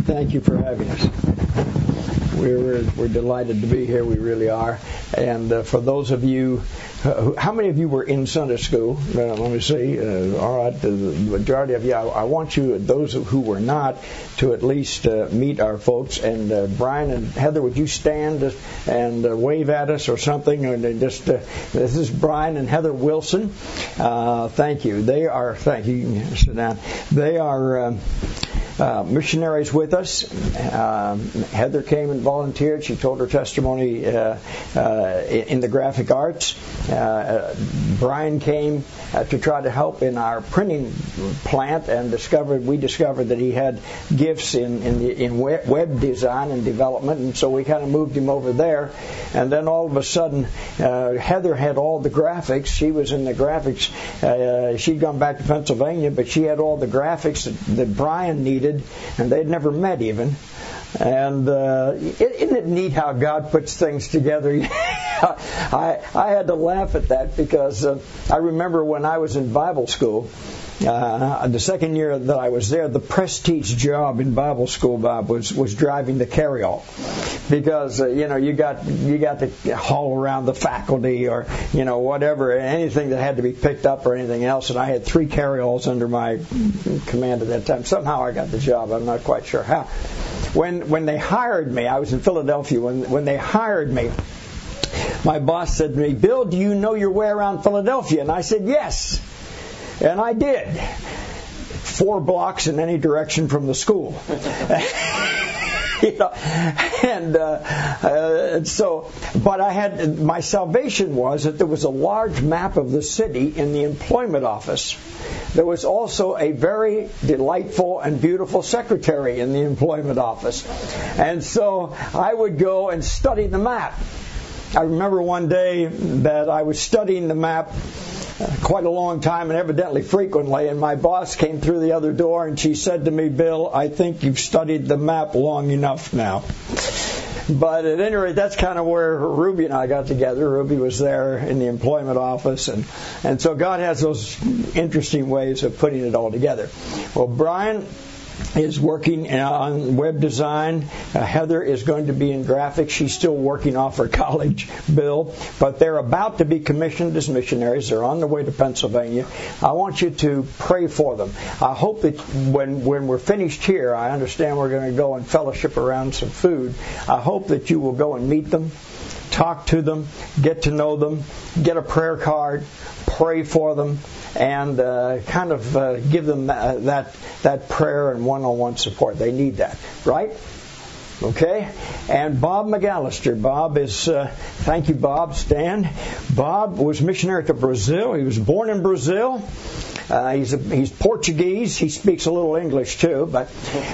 Thank you for having us. We're delighted to be here. We really are. And for those of you, how many of you were in Sunday school? Let me see. All right, the majority of you. I want you, those who were not, to at least meet our folks. And Brian and Heather, would you stand and wave at us or something? And just this is Brian and Heather Wilson. Thank you. Thank you. You can sit down. They are missionaries with us. Heather came and volunteered. She told her testimony in the graphic arts. Brian came to try to help in our printing plant, and we discovered that he had gifts in web design and development, and so we kind of moved him over there. And then all of a sudden, Heather had all the graphics. She was in the graphics. She'd gone back to Pennsylvania, but she had all the graphics that Brian needed, and they'd never met even. And isn't it neat how God puts things together? I had to laugh at that because I remember when I was in Bible school, the second year that I was there, the prestige job in Bible school, Bob, was driving the carryall, because you got to haul around the faculty or whatever, anything that had to be picked up or anything else. And I had 3 carryalls under my command at that time. Somehow I got the job. I'm not quite sure how. When they hired me, I was in Philadelphia. When they hired me, my boss said to me, "Bill, do you know your way around Philadelphia?" And I said, "Yes." And I did. 4 blocks in any direction from the school. But I had, my salvation was that there was a large map of the city in the employment office. There was also a very delightful and beautiful secretary in the employment office. And so I would go and study the map. I remember one day that I was studying the map quite a long time and evidently frequently, and my boss came through the other door and she said to me, "Bill, I think you've studied the map long enough now." But at any rate, that's kind of where Ruby and I got together. Ruby was there in the employment office, and so God has those interesting ways of putting it all together. Well, Brian is working on web design. Heather is going to be in graphics. She's still working off her college bill, but they're about to be commissioned as missionaries. They're on their way to Pennsylvania. I want you to pray for them. I hope that when we're finished here, I understand we're going to go and fellowship around some food. I hope that you will go and meet them, talk to them, get to know them, get a prayer card, pray for them, and give them that prayer and one-on-one support. They need that, right? Okay? And Bob McAllister. Bob is, thank you, Bob. Stand. Bob was missionary to Brazil. He was born in Brazil. He's Portuguese. He speaks a little English too, but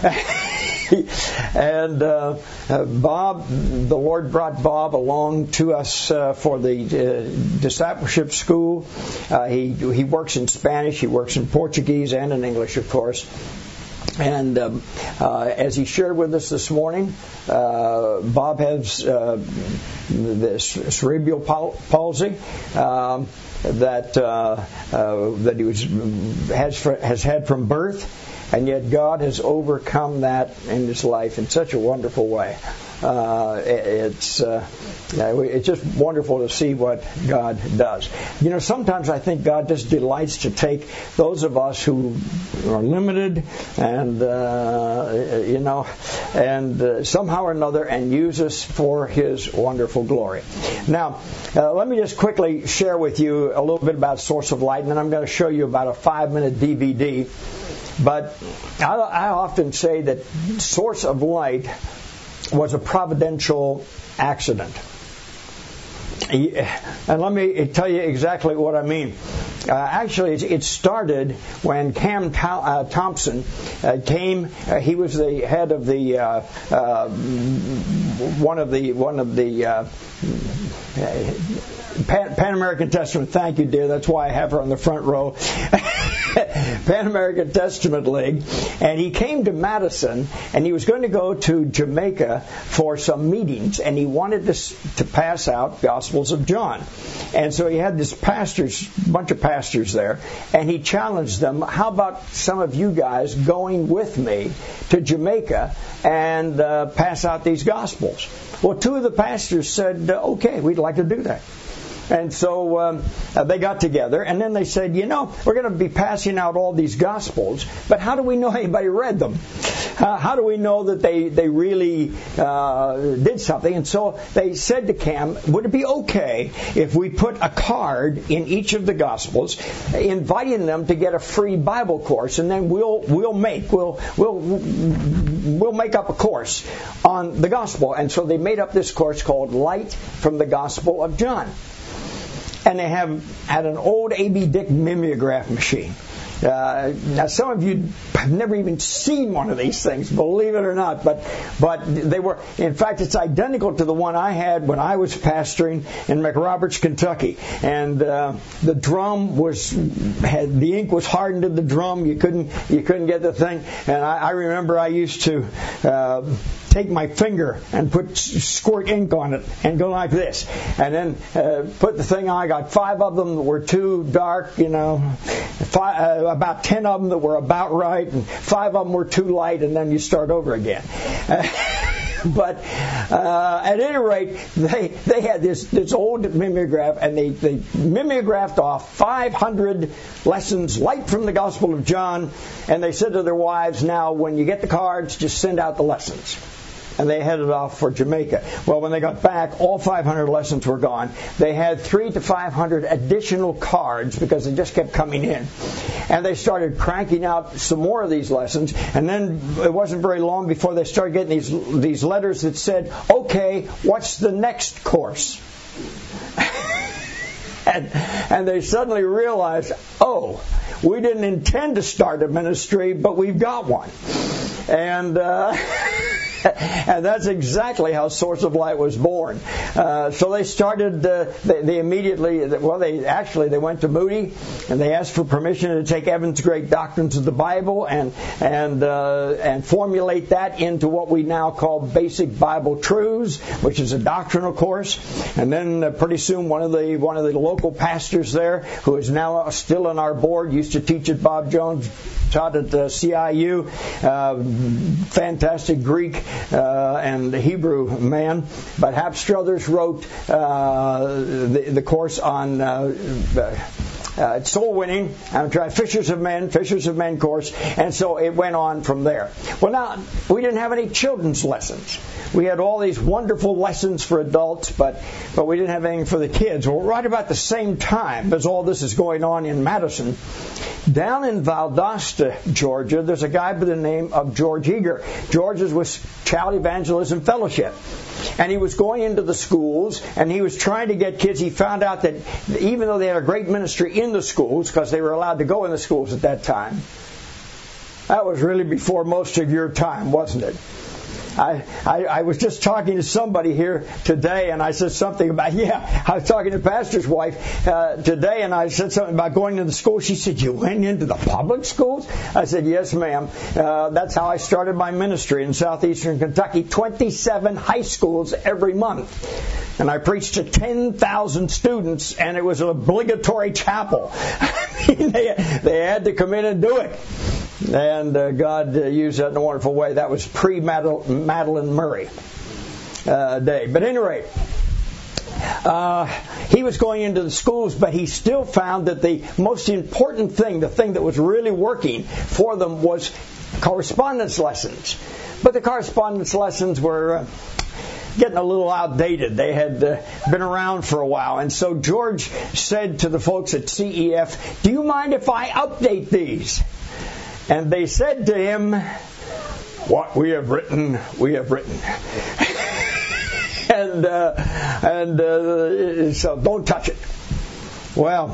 and Bob, the Lord brought Bob along to us for the discipleship school. He works in Spanish, he works in Portuguese, and in English, of course. And as he shared with us this morning, Bob has the cerebral palsy that he has had from birth. And yet God has overcome that in his life in such a wonderful way. It's just wonderful to see what God does. Sometimes I think God just delights to take those of us who are limited and somehow or another and use us for his wonderful glory. Now, let me just quickly share with you a little bit about Source of Light, and then I'm going to show you about a 5-minute DVD. But I often say that Source of Light was a providential accident. And let me tell you exactly what I mean. Actually, it started when Cam Thompson came. He was the head of the one of the Pan American Testament. Thank you, dear. That's why I have her on the front row. Pan American Testament League, and he came to Madison, and he was going to go to Jamaica for some meetings, and he wanted to pass out Gospels of John. And so he had this bunch of pastors there, and he challenged them, how about some of you guys going with me to Jamaica and pass out these Gospels? Well, two of the pastors said, okay, we'd like to do that. And so they got together, and then they said, we're going to be passing out all these Gospels, but how do we know anybody read them? How do we know that they really did something? And so they said to Cam, would it be okay if we put a card in each of the Gospels inviting them to get a free Bible course, and then we'll make up a course on the Gospel. And so they made up this course called Light from the Gospel of John. And they had an old A.B. Dick mimeograph machine. Now, some of you have never even seen one of these things, believe it or not. But they were, in fact, it's identical to the one I had when I was pastoring in McRoberts, Kentucky. And the drum the ink was hardened to the drum. You couldn't get the thing. And I remember I used to take my finger and squirt ink on it and go like this, and then put the thing on. I got 5 of them that were too dark, about 10 of them that were about right, and 5 of them were too light, and then you start over again. But at any rate, they had this old mimeograph, and they mimeographed off 500 lessons, Light from the Gospel of John, and they said to their wives, now when you get the cards, just send out the lessons. And they headed off for Jamaica. Well, when they got back, all 500 lessons were gone. They had 300 to 500 additional cards because they just kept coming in. And they started cranking out some more of these lessons. And then it wasn't very long before they started getting these letters that said, okay, what's the next course? And they suddenly realized, we didn't intend to start a ministry, but we've got one. And that's exactly how Source of Light was born. So they started, they immediately, they went to Moody, and they asked for permission to take Evan's Great Doctrines of the Bible and formulate that into what we now call Basic Bible Truths, which is a doctrinal course. And then pretty soon one of the local pastors there, who is now still on our board, used to teach at Bob Jones, taught at CIU, fantastic Greek and Hebrew man. But Hap Struthers wrote the course on soul winning. I'm trying Fishers of Men course, and so it went on from there. Well, now we didn't have any children's lessons. We had all these wonderful lessons for adults, but we didn't have anything for the kids. Well, right about the same time as all this is going on in Madison, down in Valdosta, Georgia, there's a guy by the name of George Eager. George is with Child Evangelism Fellowship. And he was going into the schools, and he was trying to get kids. He found out that even though they had a great ministry in the schools, because they were allowed to go in the schools at that time, that was really before most of your time, wasn't it? I was just talking to somebody here today, and I said something about, I was talking to Pastor's wife today, and I said something about going to the school. She said, you went into the public schools? I said, yes, ma'am. That's how I started my ministry in southeastern Kentucky, 27 high schools every month. And I preached to 10,000 students, and it was an obligatory chapel. I mean, they had to come in and do it. And God used that in a wonderful way. That was pre-Madeline Murray day. But at any rate, he was going into the schools, but he still found that the most important thing, the thing that was really working for them, was correspondence lessons. But the correspondence lessons were getting a little outdated. They had been around for a while. And so George said to the folks at CEF, do you mind if I update these? And they said to him, what we have written, we have written. and so don't touch it. Well,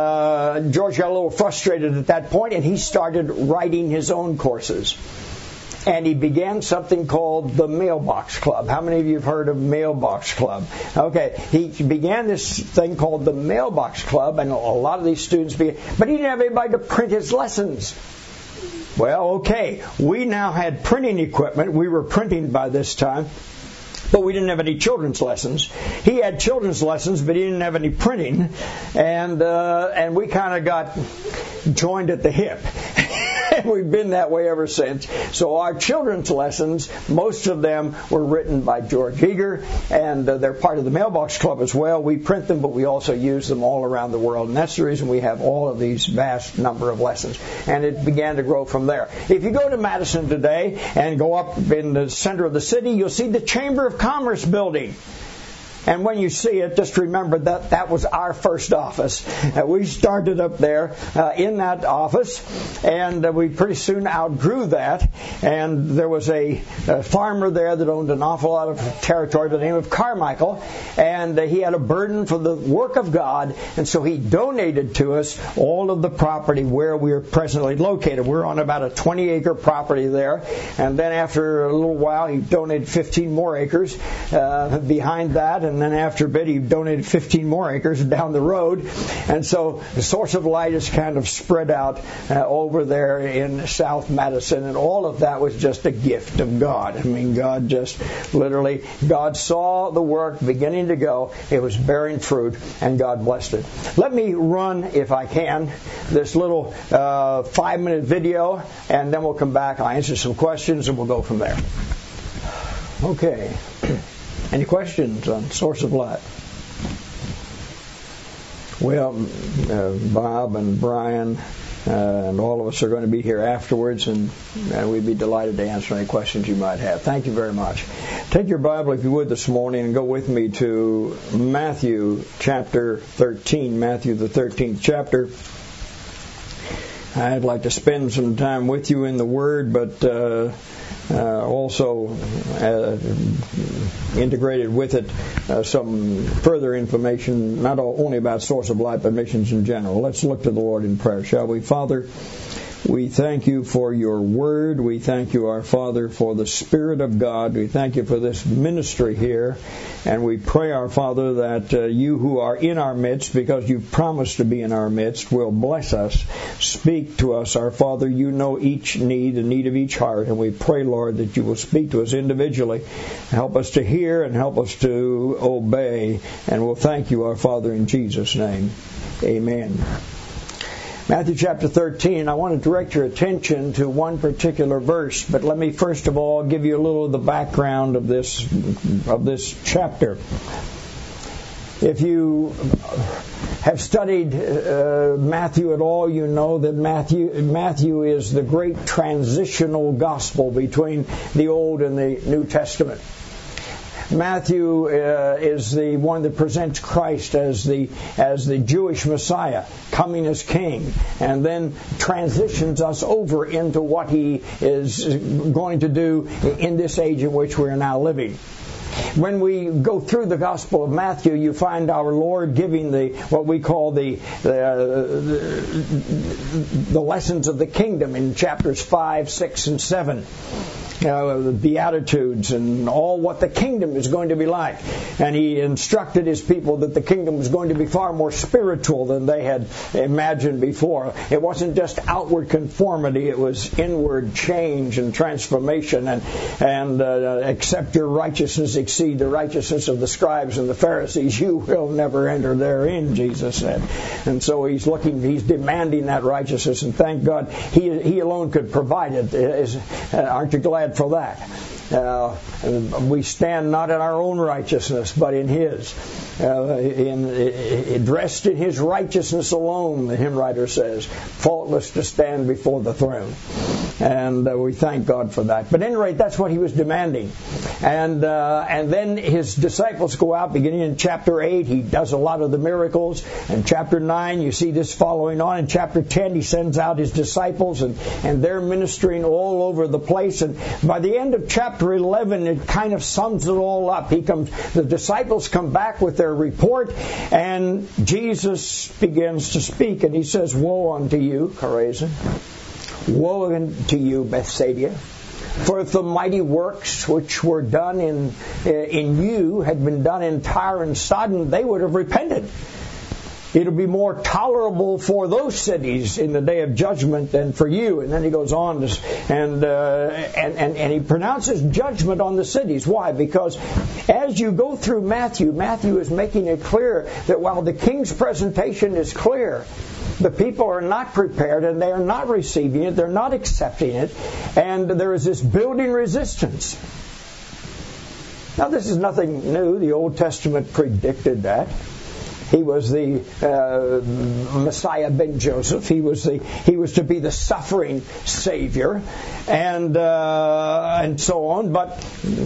George got a little frustrated at that point, and he started writing his own courses. and he began something called the Mailbox Club. How many of you have heard of Mailbox Club? Okay, he began this thing called the Mailbox Club, and a lot of these students began, but he didn't have anybody to print his lessons. Well, okay, we now had printing equipment. We were printing by this time, but we didn't have any children's lessons. He had children's lessons, but he didn't have any printing, and we kind of got joined at the hip. And we've been that way ever since. So our children's lessons, most of them were written by George Eager, and they're part of the Mailbox Club as well. We print them, but we also use them all around the world, and that's the reason we have all of these vast number of lessons. And it began to grow from there. If you go to Madison today and go up in the center of the city, you'll see the Chamber of Commerce building. And when you see it, just remember that that was our first office. We started up there in that office, and we pretty soon outgrew that. And there was a farmer there that owned an awful lot of territory by the name of Carmichael, and he had a burden for the work of God, and so he donated to us all of the property where we are presently located. We're on about a 20-acre property there, and then after a little while, he donated 15 more acres behind that. And then after a bit, he donated 15 more acres down the road. And so the Source of Light is kind of spread out over there in South Madison. And all of that was just a gift of God. I mean, God just literally, God saw the work beginning to go. It was bearing fruit, and God blessed it. Let me run, if I can, this little 5-minute video, and then we'll come back. I'll answer some questions, and we'll go from there. Okay. Any questions on Source of Light? Well, Bob and Brian and all of us are going to be here afterwards, and we'd be delighted to answer any questions you might have. Thank you very much. Take your Bible, if you would, this morning and go with me to Matthew chapter 13, Matthew the 13th chapter. I'd like to spend some time with you in the Word, but also integrated with it some further information, not only about Source of Light, but missions in general. Let's look to the Lord in prayer, shall we? Father, we thank you for your word. We thank you, our Father, for the Spirit of God. We thank you for this ministry here. And we pray, our Father, that you who are in our midst, because you've promised to be in our midst, will bless us. Speak to us, our Father. You know each need, the need of each heart. And we pray, Lord, that you will speak to us individually. Help us to hear and help us to obey. And we'll thank you, our Father, in Jesus' name. Amen. Matthew chapter 13, I want to direct your attention to one particular verse, but let me first of all give you a little of the background of this chapter. If you have studied Matthew at all, you know that Matthew is the great transitional gospel between the Old and the New Testament. Matthew is the one that presents Christ as the Jewish Messiah, coming as King, and then transitions us over into what he is going to do in this age in which we are now living. When we go through the Gospel of Matthew, you find our Lord giving what we call the lessons of the kingdom in chapters 5, 6, and 7. The Beatitudes and all what the kingdom is going to be like. And he instructed his people that the kingdom was going to be far more spiritual than they had imagined before. It wasn't just outward conformity, it was inward change and transformation. And except your righteousness exceed the righteousness of the scribes and the Pharisees, you will never enter therein, Jesus said. And so he's demanding that righteousness, and thank God he alone could provide it. Aren't you glad for that? We stand not in our own righteousness, but in His. Dressed in His righteousness alone, the hymn writer says, faultless to stand before the throne. And we thank God for that. But at any rate, that's what He was demanding. And then His disciples go out, beginning in chapter 8. He does a lot of the miracles. In chapter 9, you see this following on. In chapter 10, He sends out His disciples, and they're ministering all over the place. And by the end of chapter 11, it kind of sums it all up. The disciples come back with their report, and Jesus begins to speak, and He says, "Woe unto you, Chorazin! Woe unto you, Bethsaida! For if the mighty works which were done in you had been done in Tyre and Sidon, they would have repented. It'll be more tolerable for those cities in the day of judgment than for you. And then he goes on and he pronounces judgment on the cities. Why? Because as you go through Matthew is making it clear that while the king's presentation is clear, the people are not prepared and they are not receiving it, they're not accepting it, and there is this building resistance. Now this is nothing new. The Old Testament predicted that. He was the Messiah ben Joseph. He was to be the suffering Savior, and so on. But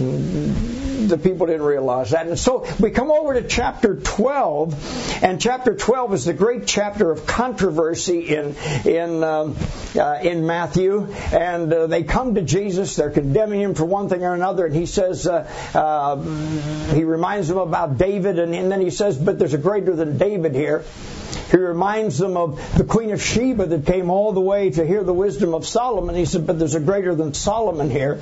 the people didn't realize that. And so we come over to chapter 12, and chapter 12 is the great chapter of controversy in Matthew. And they come to Jesus. They're condemning him for one thing or another. And he says, he reminds them about David, and then he says, but there's a greater than David here. He reminds them of the Queen of Sheba that came all the way to hear the wisdom of Solomon. He said, but there's a greater than Solomon here.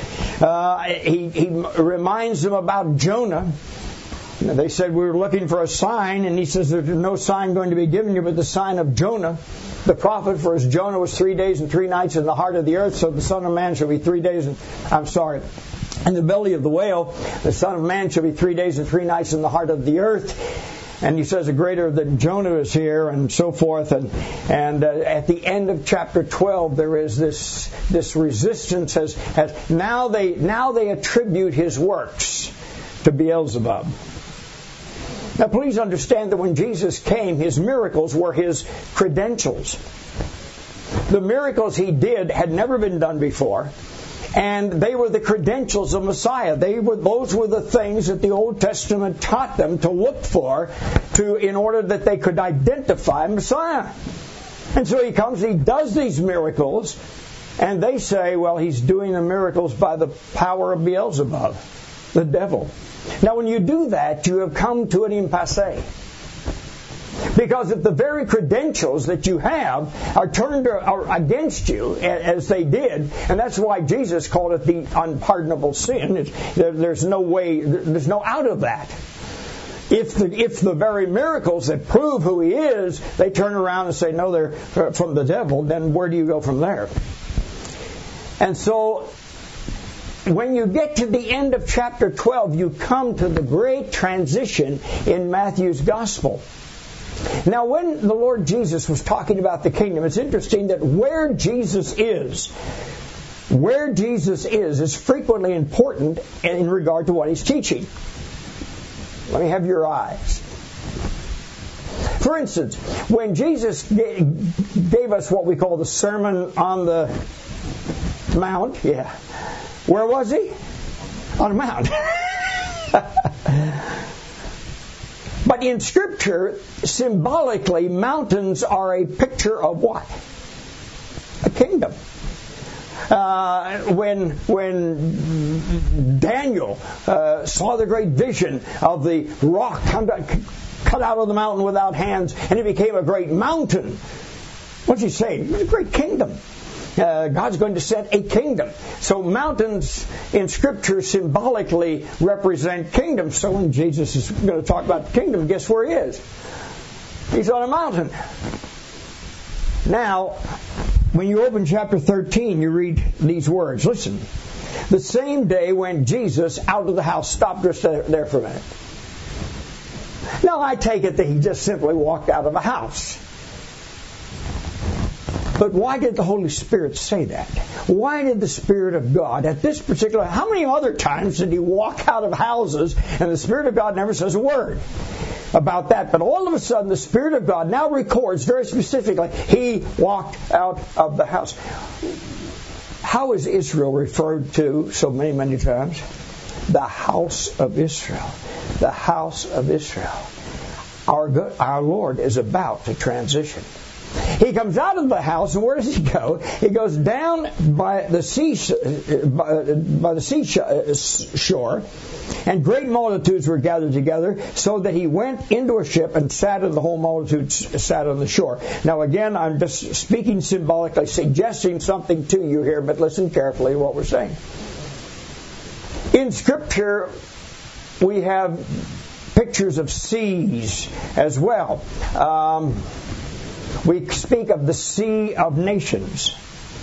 He reminds them about Jonah. They said, we were looking for a sign, and he says, there's no sign going to be given you but the sign of Jonah, the prophet. For as Jonah was 3 days and 3 nights in the heart of the earth, so the Son of Man shall be 3 days in the belly of the whale, the Son of Man shall be 3 days and 3 nights in the heart of the earth. And he says a greater than Jonah is here, and so forth. And at the end of chapter 12, there is this resistance. Now they attribute his works to Beelzebub. Now, please understand that when Jesus came, his miracles were his credentials. The miracles he did had never been done before. And they were the credentials of Messiah. Those were the things that the Old Testament taught them to look for in order that they could identify Messiah. And so he comes, he does these miracles, and they say, well, he's doing the miracles by the power of Beelzebub, the devil. Now, when you do that, you have come to an impasse. Because if the very credentials that you have are turned against you, as they did, and that's why Jesus called it the unpardonable sin. There's no way, there's no out of that. If the very miracles that prove who he is, they turn around and say, no, they're from the devil, then where do you go from there? And so, when you get to the end of chapter 12, you come to the great transition in Matthew's gospel. Now, when the Lord Jesus was talking about the kingdom, it's interesting that where Jesus is frequently important in regard to what he's teaching. Let me have your eyes. For instance, when Jesus gave us what we call the Sermon on the Mount, where was he? On a mount. But in Scripture, symbolically, mountains are a picture of what? A kingdom. When Daniel saw the great vision of the rock cut out of the mountain without hands, and it became a great mountain, what's he saying? A great kingdom. God's going to set a kingdom. So mountains in Scripture symbolically represent kingdoms. So when Jesus is going to talk about the kingdom, guess where he is? He's on a mountain. Now, when you open chapter 13, you read these words. Listen. The same day went Jesus out of the house. Stop just there for a minute. Now, I take it that he just simply walked out of a house. But why did the Holy Spirit say that? Why did the Spirit of God at this particular... How many other times did he walk out of houses and the Spirit of God never says a word about that? But all of a sudden the Spirit of God now records very specifically, he walked out of the house. How is Israel referred to so many times? The house of Israel. The house of Israel. Our Lord is about to transition. He comes out of the house, and where does he go? He goes down by the seashore, and great multitudes were gathered together, so that he went into a ship and sat, and the whole multitude sat on the shore. Now again, I'm just speaking symbolically, suggesting something to you here, but listen carefully to what we're saying. In Scripture, we have pictures of seas as well. We speak of the Sea of Nations.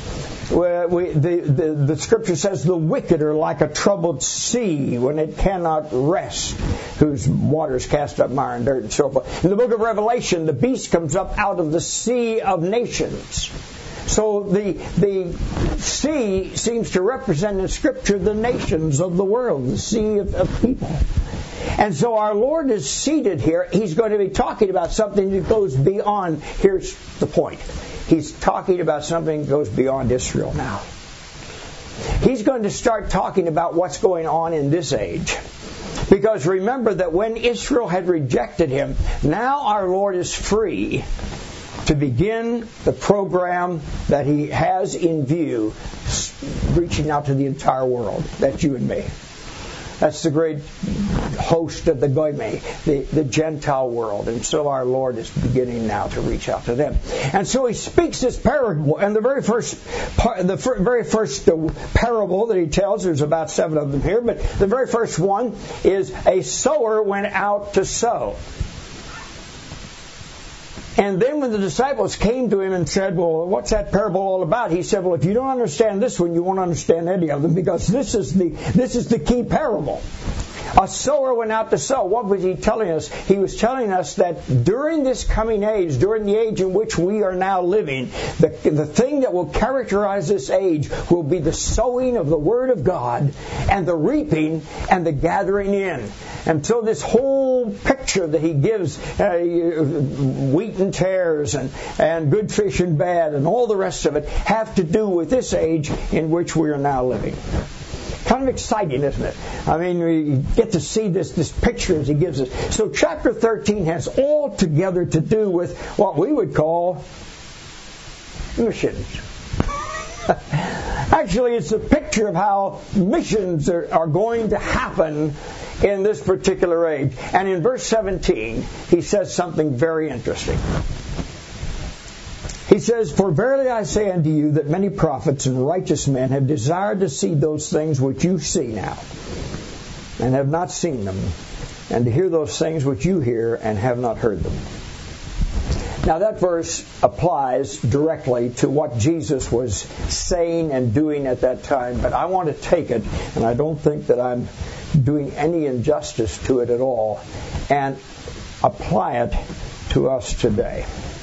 The Scripture says the wicked are like a troubled sea when it cannot rest, whose waters cast up mire and dirt and so forth. In the book of Revelation, the beast comes up out of the Sea of Nations. So the sea seems to represent in Scripture the nations of the world, the sea of people. And so our Lord is seated here. He's going to be talking about something that goes beyond. Here's the point. He's talking about something that goes beyond Israel now. He's going to start talking about what's going on in this age. Because remember that when Israel had rejected Him, now our Lord is free to begin the program that He has in view, reaching out to the entire world. That's you and me. That's the great host of the Goyme, the Gentile world. And so our Lord is beginning now to reach out to them. And so He speaks this parable. And the very first parable that He tells, there's about 7 of them here, but the very first one is a sower went out to sow. And then when the disciples came to Him and said, well, what's that parable all about? He said, well, if you don't understand this one, you won't understand any of them, because this is the key parable. A sower went out to sow. What was He telling us? He was telling us that during this coming age, during the age in which we are now living, the thing that will characterize this age will be the sowing of the Word of God and the reaping and the gathering in. And so this whole picture that He gives, wheat and tares and good fish and bad and all the rest of it, have to do with this age in which we are now living. Kind of exciting, isn't it? I mean, we get to see this picture as He gives us. So chapter 13 has altogether to do with what we would call missions. Actually, it's a picture of how missions are going to happen in this particular age. And in verse 17, he says something very interesting. He says, for verily I say unto you that many prophets and righteous men have desired to see those things which you see now, and have not seen them, and to hear those things which you hear, and have not heard them. Now that verse applies directly to what Jesus was saying and doing at that time, but I want to take it, and I don't think that I'm doing any injustice to it at all, and apply it to us today.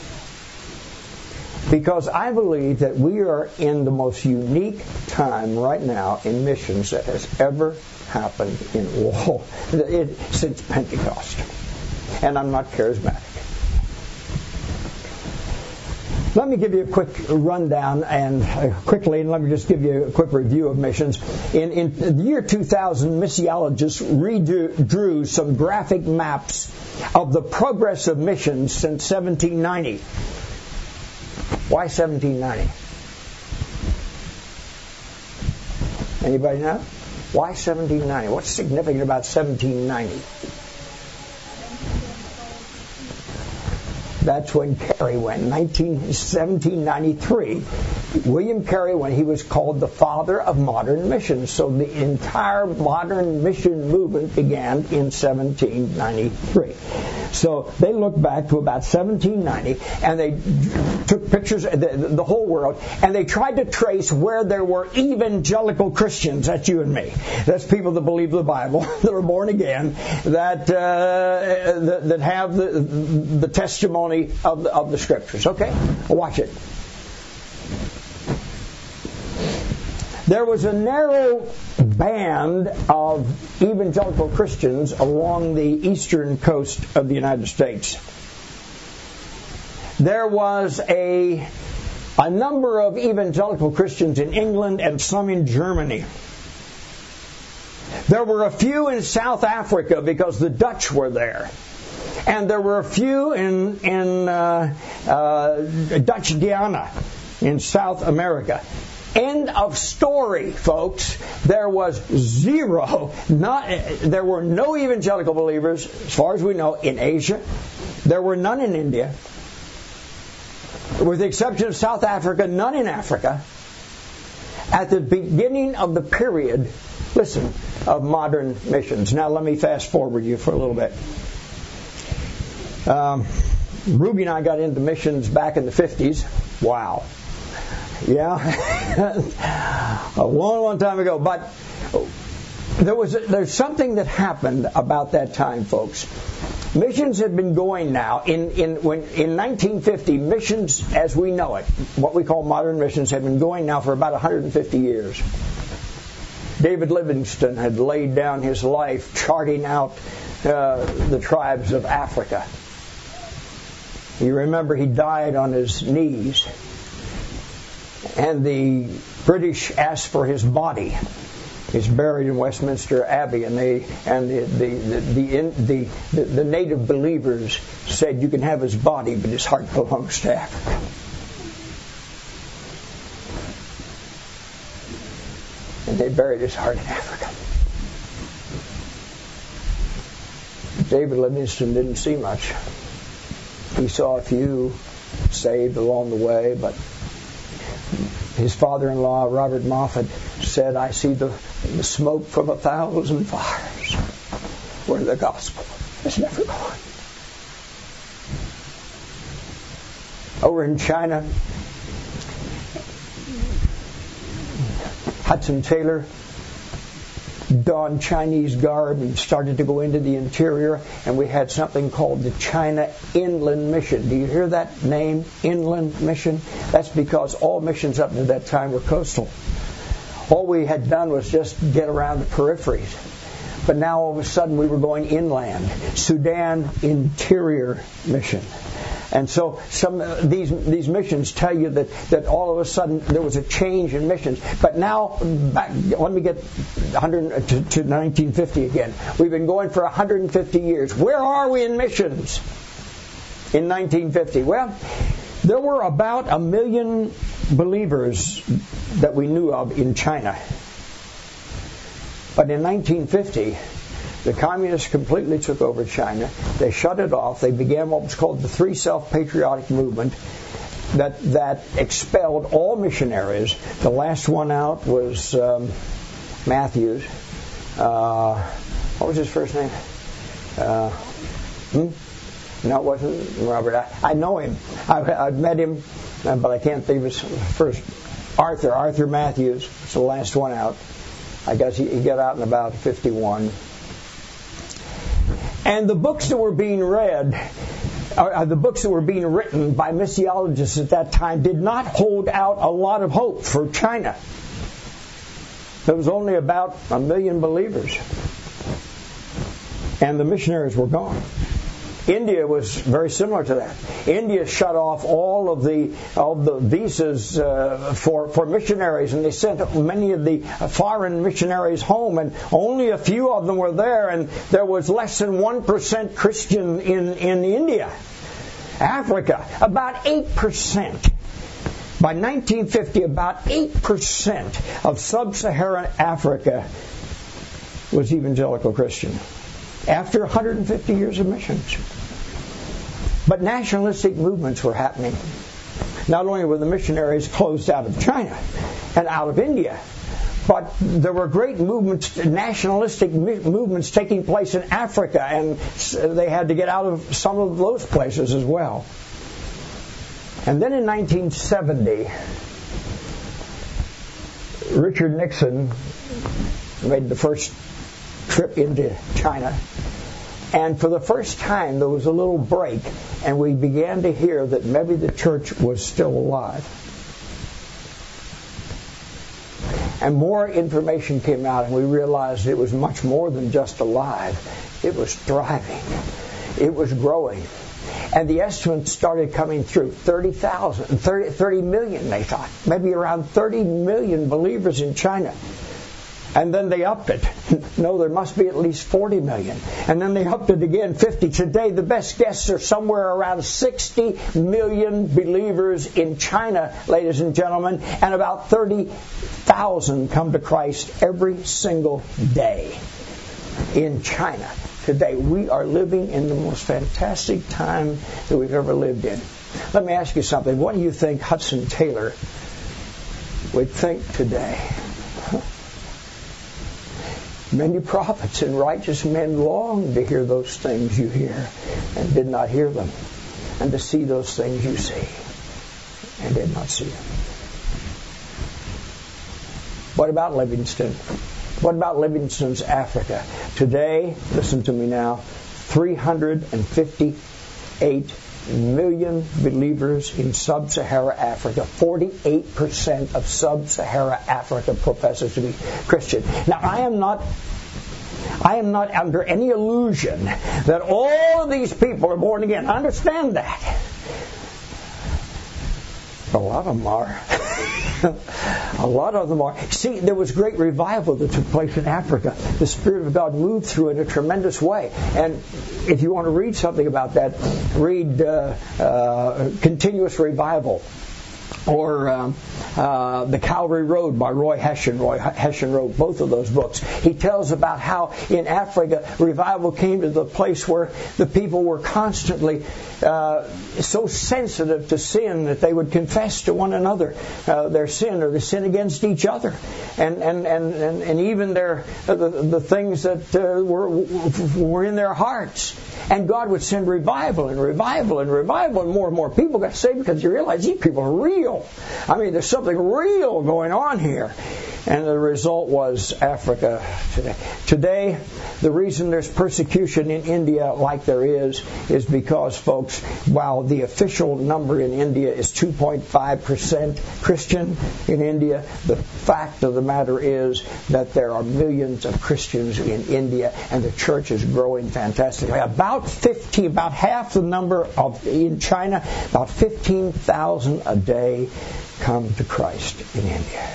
Because I believe that we are in the most unique time right now in missions that has ever happened in all since Pentecost. And I'm not charismatic. Let me give you a quick rundown and let me just give you a quick review of missions. In the year 2000, missiologists redrew some graphic maps of the progress of missions since 1790. Why 1790? Anybody know? Why 1790? What's significant about 1790? That's when Carey went, 1793. William Carey, when he was called the father of modern missions. So the entire modern mission movement began in 1793. So they looked back to about 1790, and they took pictures of the whole world, and they tried to trace where there were evangelical Christians. That's you and me. That's people that believe the Bible, that are born again, that have the testimony of the Scriptures. Okay? Watch it. There was a narrow band of evangelical Christians along the eastern coast of the United States. There was a number of evangelical Christians in England and some in Germany. There were a few in South Africa because the Dutch were there. And there were a few in Dutch Guiana in South America. End of story, folks. There was zero. There were no evangelical believers, as far as we know, in Asia. There were none in India. With the exception of South Africa, none in Africa. At the beginning of the period, listen, of modern missions. Now let me fast forward you for a little bit. Ruby and I got into missions back in the 50s. Wow. Yeah. A long, long time ago. But there's something that happened about that time, folks. Missions had been going now. In 1950, missions as we know it, what we call modern missions, had been going now for about 150 years. David Livingstone had laid down his life charting out the tribes of Africa. You remember he died on his knees. And the British asked for his body. He's buried in Westminster Abbey, and the native believers said, "You can have his body, but his heart belongs to Africa." And they buried his heart in Africa. David Livingstone didn't see much. He saw a few saved along the way, but his father-in-law, Robert Moffat, said, "I see the smoke from 1,000 fires where the gospel has never gone." Over in China, Hudson Taylor donned Chinese garb and started to go into the interior, and we had something called the China Inland Mission. Do you hear that name, Inland Mission? That's because all missions up to that time were coastal. All we had done was just get around the peripheries. But now all of a sudden we were going inland. Sudan Interior Mission. And so some these missions tell you that all of a sudden there was a change in missions. But now, let me get to 1950 again. We've been going for 150 years. Where are we in missions in 1950? Well, there were about 1 million believers that we knew of in China. But in 1950, the communists completely took over China. They shut it off. They began what was called the Three Self-Patriotic Movement that expelled all missionaries. The last one out was Matthews. What was his first name? No, it wasn't Robert. I know him. I've met him, but I can't think of his first. Arthur Matthews was the last one out. I guess he got out in about 51. And the books that were being read, the books that were being written by missiologists at that time did not hold out a lot of hope for China. There was only about 1 million believers. And the missionaries were gone. India was very similar to that. India shut off all of the visas for missionaries, and they sent many of the foreign missionaries home, and only a few of them were there, and there was less than 1% Christian in India. Africa, about 8%. By 1950, about 8% of sub-Saharan Africa was evangelical Christian. After 150 years of missions. But nationalistic movements were happening. Not only were the missionaries closed out of China and out of India, but there were great movements, nationalistic movements taking place in Africa, and they had to get out of some of those places as well. And then in 1970, Richard Nixon made the first trip into China, and for the first time there was a little break, and we began to hear that maybe the church was still alive. And more information came out, and we realized it was much more than just alive. It was thriving. It was growing. And the estimates started coming through. 30 million, they thought. Maybe around 30 million believers in China. And then they upped it. No, there must be at least 40 million. And then they upped it again, 50. Today, the best guesses are somewhere around 60 million believers in China, ladies and gentlemen, and about 30,000 come to Christ every single day in China. Today, we are living in the most fantastic time that we've ever lived in. Let me ask you something. What do you think Hudson Taylor would think today? Many prophets and righteous men longed to hear those things you hear and did not hear them, and to see those things you see and did not see them. What about Livingston? What about Livingston's Africa? Today, listen to me now, 358 million believers in sub-Saharan Africa. 48% of sub-Saharan Africa professes to be Christian. Now, I am not under any illusion that all of these people are born again. I understand that. A lot of them are. A lot of them are. See, there was great revival that took place in Africa. The Spirit of God moved through in a tremendous way. And if you want to read something about that, read Continuous Revival, or The Calvary Road by Roy Hession. Roy Hession wrote both of those books. He tells about how in Africa revival came to the place where the people were constantly so sensitive to sin that they would confess to one another their sin, or the sin against each other, and even the things that were in their hearts. And God would send revival and revival and revival, and more people got saved because you realize these people are real. I mean, there's something real going on here. And the result was Africa today. Today, the reason there's persecution in India like there is because, folks, while the official number in India is 2.5% Christian in India, the fact of the matter is that there are millions of Christians in India, and the church is growing fantastically. About half the number in China, about 15,000 a day come to Christ in India.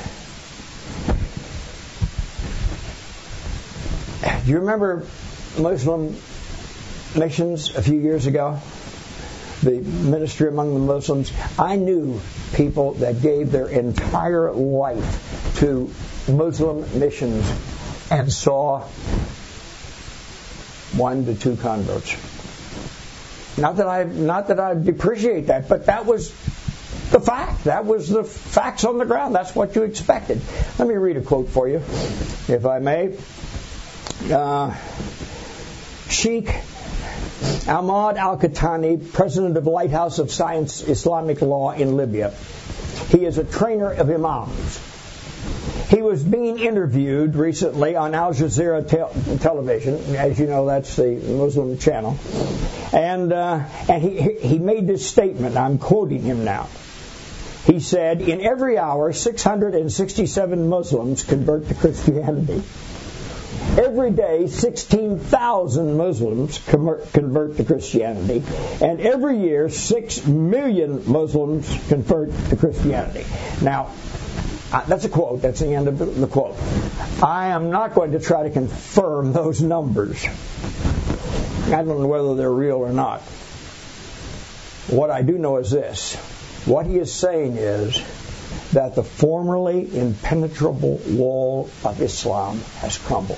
Do you remember Muslim missions a few years ago? The ministry among the Muslims. I knew people that gave their entire life to Muslim missions and saw 1 to 2 converts. Not that I depreciate that, but that was the fact. That was the facts on the ground. That's what you expected. Let me read a quote for you, if I may. Sheikh Ahmad Al-Qahtani, president of Lighthouse of Science Islamic Law in Libya. He is a trainer of imams. He was being interviewed recently on Al Jazeera television. As you know, that's the Muslim channel. And he made this statement. I'm quoting him now. He said, "In every hour, 667 Muslims convert to Christianity. Every day, 16,000 Muslims convert to Christianity. And every year, 6 million Muslims convert to Christianity." Now, that's a quote. That's the end of the quote. I am not going to try to confirm those numbers. I don't know whether they're real or not. What I do know is this. What he is saying is that the formerly impenetrable wall of Islam has crumbled,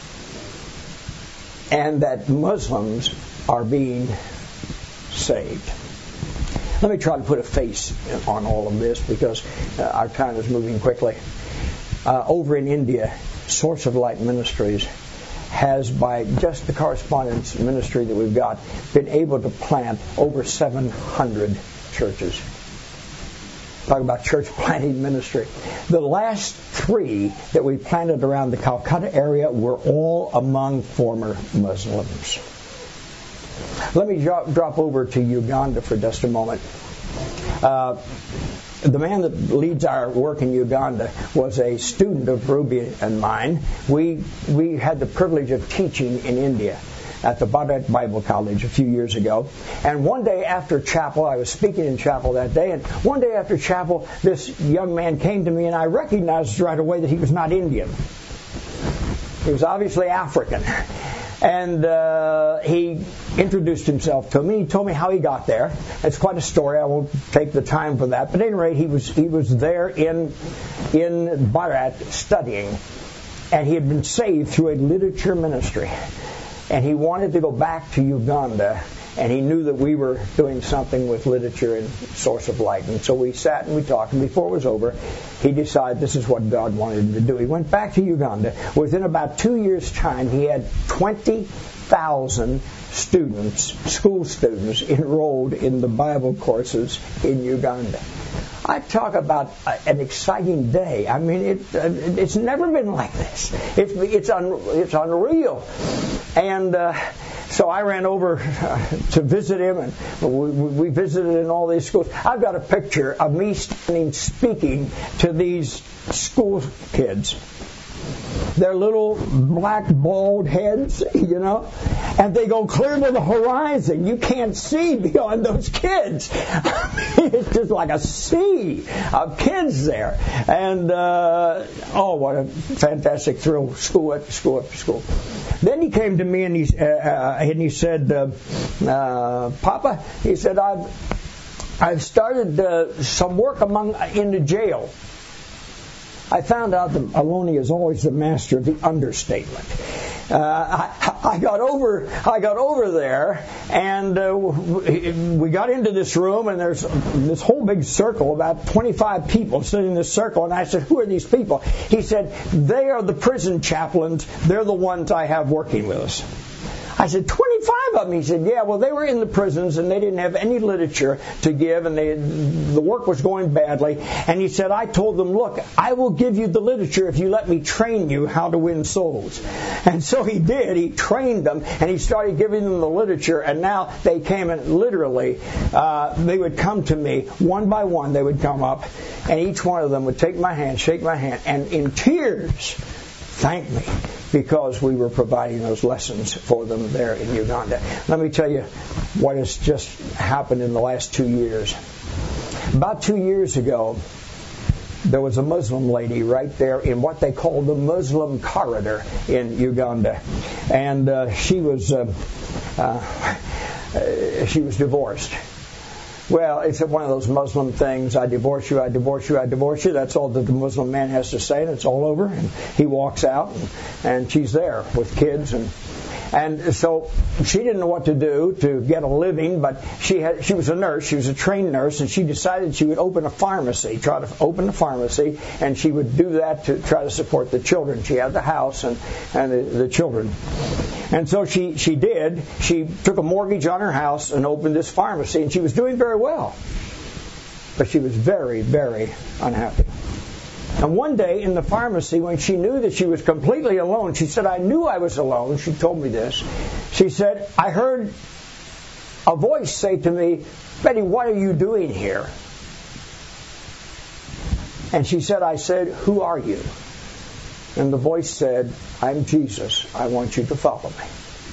and that Muslims are being saved. Let me try to put a face on all of this, because our time is moving quickly. Over in India, Source of Light Ministries has, by just the correspondence ministry that we've got, been able to plant over 700 churches. Talk about church planting ministry. The last 3 that we planted around the Calcutta area were all among former Muslims. Let me drop over to Uganda for just a moment. The man that leads our work in Uganda was a student of Ruby and mine. We had the privilege of teaching in India at the Badat Bible College a few years ago. And one day after chapel, I was speaking in chapel that day, and one day after chapel, this young man came to me, and I recognized right away that he was not Indian. He was obviously African. And he introduced himself to me. He told me how he got there. It's quite a story. I won't take the time for that. But at any rate, he was there in Barat studying. And he had been saved through a literature ministry. And he wanted to go back to Uganda. And he knew that we were doing something with literature and Source of Light. And so we sat and we talked. And before it was over, he decided this is what God wanted him to do. He went back to Uganda. Within about 2 years' time, he had 20,000 students, school students, enrolled in the Bible courses in Uganda. I talk about an exciting day. I mean, it's never been like this. It's unreal. And so I ran over to visit him, and we visited in all these schools. I've got a picture of me standing speaking to these school kids. Their little black bald heads, and they go clear to the horizon. You can't see beyond those kids. I mean, it's just like a sea of kids there. And, what a fantastic thrill, school after school after school. Then he came to me and he said, Papa, he said, I've started some work in the jail. I found out that Aloni is always the master of the understatement. I got over there, and we got into this room, and there's this whole big circle, about 25 people sitting in this circle, and I said, who are these people? He said, they are the prison chaplains. They're the ones I have working with us. I said, 25 of them? He said, yeah, well, they were in the prisons and they didn't have any literature to give and the work was going badly. And he said, I told them, look, I will give you the literature if you let me train you how to win souls. And so he did. He trained them and he started giving them the literature. And now they came and literally, they would come to me one by one. They would come up and each one of them would take my hand, shake my hand, and in tears thank me because we were providing those lessons for them there in Uganda. Let me tell you what has just happened in the last 2 years. About 2 years ago, there was a Muslim lady right there in what they call the Muslim corridor in Uganda. And she was divorced. Well, it's one of those Muslim things, I divorce you, I divorce you, I divorce you. That's all that the Muslim man has to say, and it's all over. And he walks out, and she's there with kids. And so she didn't know what to do to get a living, but she was a nurse, she was a trained nurse, and she decided she would open a pharmacy, try to open a pharmacy, and she would do that to try to support the children. She had the house and the children. And so she did. She took a mortgage on her house and opened this pharmacy, and she was doing very well. But she was very, very unhappy. And one day in the pharmacy, when she knew that she was completely alone, she said, I knew I was alone. She told me this. She said, I heard a voice say to me, Betty, what are you doing here? And she said, I said, who are you? And the voice said, I'm Jesus. I want you to follow me.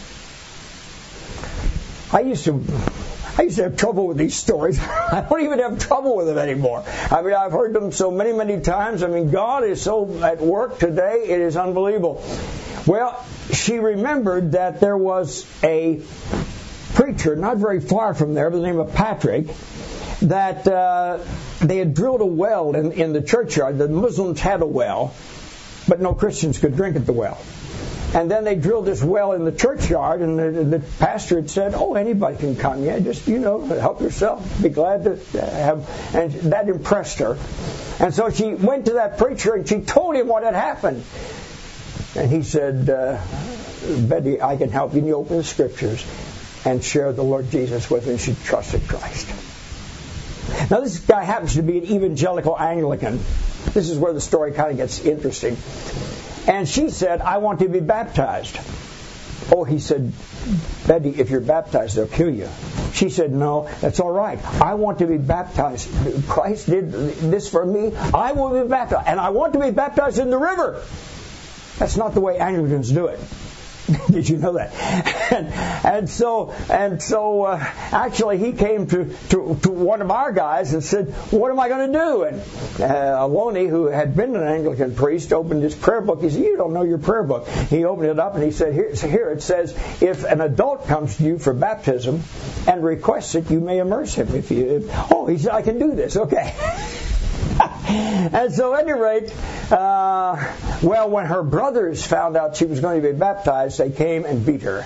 I used to have trouble with these stories. I don't even have trouble with them anymore. I mean, I've heard them so many, many times. I mean, God is so at work today, it is unbelievable. Well, she remembered that there was a preacher not very far from there by the name of Patrick, that they had drilled a well in the churchyard. The Muslims had a well, but no Christians could drink at the well. And then they drilled this well in the churchyard, and the pastor had said, oh, anybody can come. Yeah, just, help yourself. Be glad to have. And that impressed her. And so she went to that preacher, and she told him what had happened. And he said, Betty, I can help you. And you open the Scriptures and share the Lord Jesus with her, and she trusted Christ. Now, this guy happens to be an evangelical Anglican. This is where the story kind of gets interesting. And she said, I want to be baptized. Oh, he said, Betty, if you're baptized, they'll kill you. She said, no, that's all right. I want to be baptized. Christ did this for me. I will be baptized. And I want to be baptized in the river. That's not the way Anglicans do it. Did you know that? And so actually he came to one of our guys and said, "What am I going to do?" And Aloni, who had been an Anglican priest, opened his prayer book. He said, "You don't know your prayer book." He opened it up and he said, "Here it says, if an adult comes to you for baptism and requests it, you may immerse him." He said, "I can do this." Okay. And so at any rate, when her brothers found out she was going to be baptized, they came and beat her.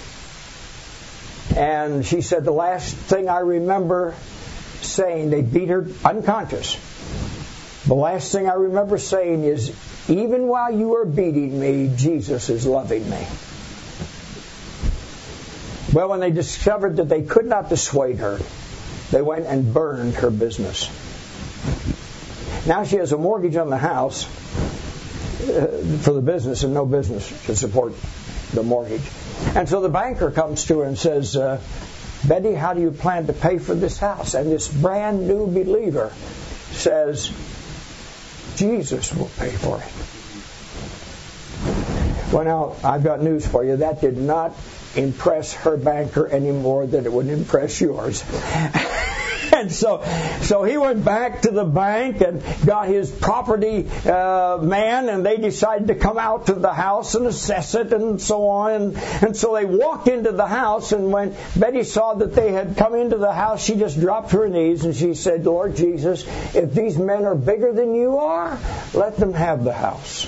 And she said, the last thing I remember saying, they beat her unconscious. The last thing I remember saying is, "Even while you are beating me, Jesus is loving me." Well, when they discovered that they could not dissuade her, they went and burned her business. Now she has a mortgage on the house for the business and no business to support the mortgage. And so the banker comes to her and says, "Betty, how do you plan to pay for this house?" And this brand new believer says, "Jesus will pay for it." Well, now, I've got news for you. That did not impress her banker any more than it would impress yours. And so he went back to the bank and got his property man, and they decided to come out to the house and assess it and so on. And so they walked into the house, and when Betty saw that they had come into the house, she just dropped to her knees and she said, "Lord Jesus, if these men are bigger than you are, let them have the house."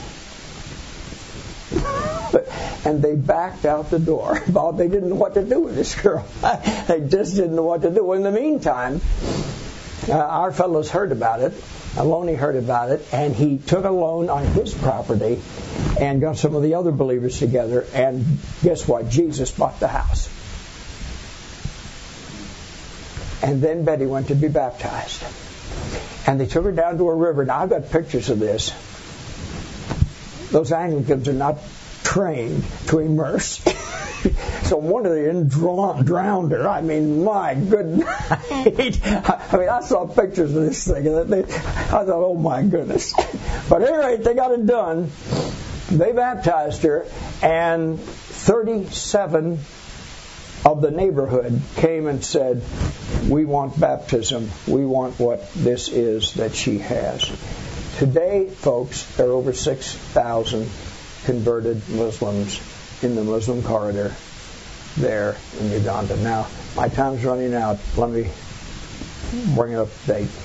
And they backed out the door. Bob, they didn't know what to do with this girl. They just didn't know what to do. Well, in the meantime, our fellows heard about it. Aloni heard about it, and he took a loan on his property and got some of the other believers together, and guess what? Jesus bought the house. And then Betty went to be baptized. And they took her down to a river. Now, I've got pictures of this. Those Anglicans are not trained to immerse. So one of them drowned her. I mean, my goodness. I mean, I saw pictures of this thing, and I thought, oh my goodness. But at any rate, they got it done. They baptized her, and 37 of the neighborhood came and said, "We want baptism. We want what this is that she has." Today, folks, there are over 6,000 converted Muslims in the Muslim corridor there in Uganda. Now, my time's running out. Let me bring it up to date.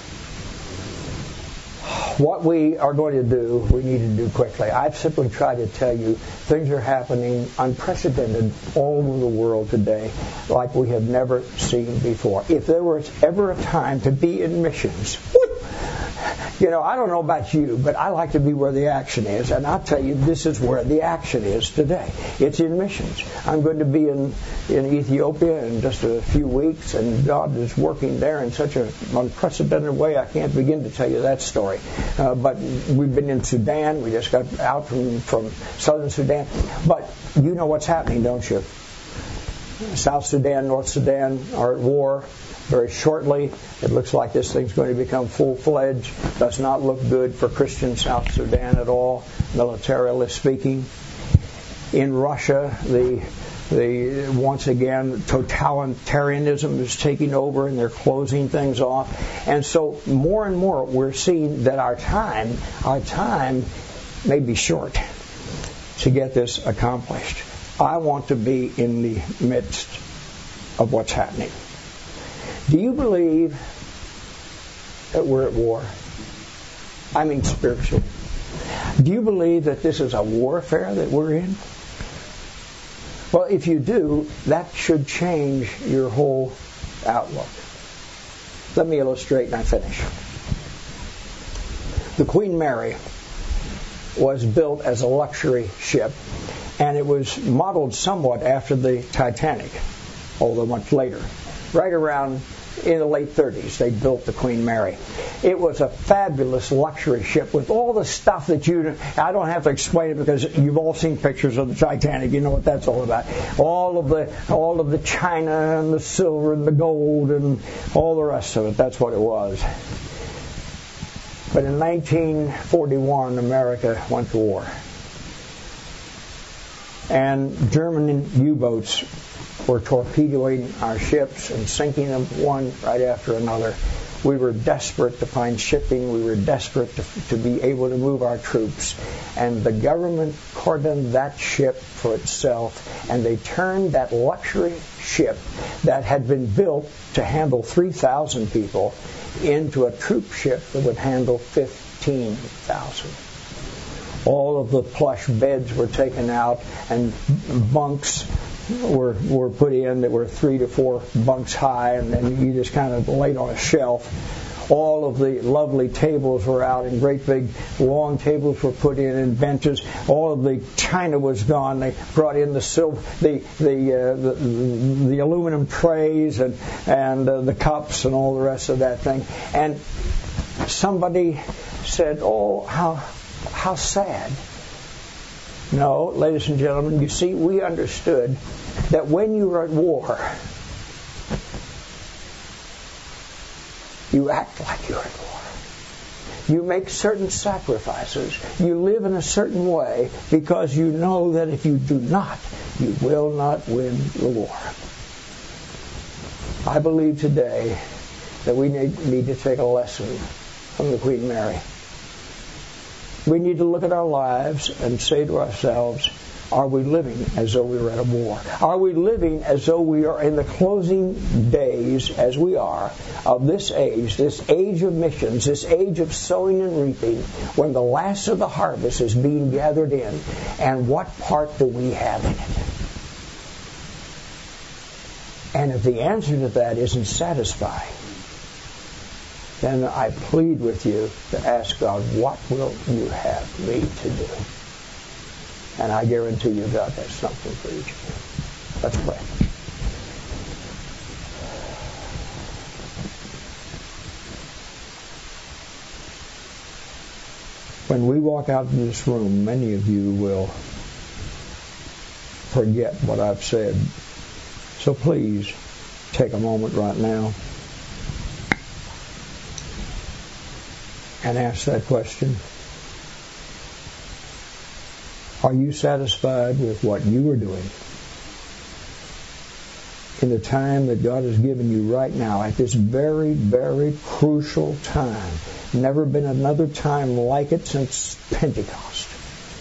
What we are going to do, we need to do quickly. I've simply tried to tell you things are happening unprecedented all over the world today like we have never seen before. If there was ever a time to be in missions, you know, I don't know about you, but I like to be where the action is. And I'll tell you, this is where the action is today. It's in missions. I'm going to be in Ethiopia in just a few weeks, and God is working there in such an unprecedented way. I can't begin to tell you that story. But we've been in Sudan. We just got out from southern Sudan. But you know what's happening, don't you? South Sudan, North Sudan are at war. Very shortly, it looks like this thing's going to become full-fledged. Does not look good for Christian South Sudan at all, militarily speaking. In Russia, the once again, totalitarianism is taking over, and they're closing things off. And so more and more, we're seeing that our time may be short to get this accomplished. I want to be in the midst of what's happening. Do you believe that we're at war? I mean spiritually. Do you believe that this is a warfare that we're in? Well, if you do, that should change your whole outlook. Let me illustrate and I finish. The Queen Mary was built as a luxury ship, and it was modeled somewhat after the Titanic, although much later. Right around in the late 30s, they built the Queen Mary. It was a fabulous luxury ship with all the stuff that I don't have to explain it because you've all seen pictures of the Titanic. You know what that's all about. All of the china and the silver and the gold and all the rest of it. That's what it was. But in 1941, America went to war. And German U-boats were torpedoing our ships and sinking them one right after another. We were desperate to find shipping. We were desperate to be able to move our troops. And the government cordoned that ship for itself, and they turned that luxury ship that had been built to handle 3,000 people into a troop ship that would handle 15,000. All of the plush beds were taken out, and bunks were put in that were 3 to 4 bunks high, and then you just kind of laid on a shelf. All of the lovely tables were out, and great big long tables were put in, and benches. All of the china was gone. They brought in the silver, the aluminum trays, and the cups, and all the rest of that thing. And somebody said, "Oh, how sad." No, ladies and gentlemen, you see, we understood that when you are at war, you act like you're at war. You make certain sacrifices. You live in a certain way because you know that if you do not, you will not win the war. I believe today that we need to take a lesson from the Queen Mary. We need to look at our lives and say to ourselves, are we living as though we were at a war? Are we living as though we are in the closing days, as we are, of this age of missions, this age of sowing and reaping, when the last of the harvest is being gathered in? And what part do we have in it? And if the answer to that isn't satisfying, then I plead with you to ask God, what will you have me to do? And I guarantee you God has something for each of you. Let's pray. When we walk out of this room, many of you will forget what I've said. So please take a moment right now and ask that question. Are you satisfied with what you are doing in the time that God has given you right now, at this very, very crucial time? Never been another time like it since Pentecost.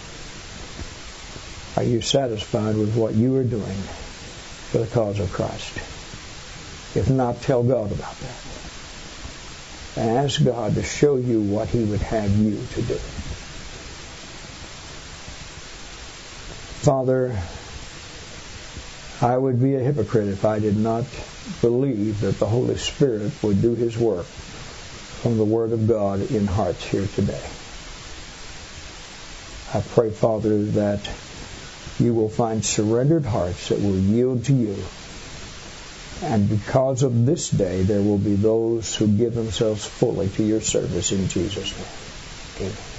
Are you satisfied with what you are doing for the cause of Christ? If not, tell God about that. And ask God to show you what He would have you to do. Father, I would be a hypocrite if I did not believe that the Holy Spirit would do His work from the Word of God in hearts here today. I pray, Father, that you will find surrendered hearts that will yield to you. And because of this day, there will be those who give themselves fully to your service in Jesus' name. Amen.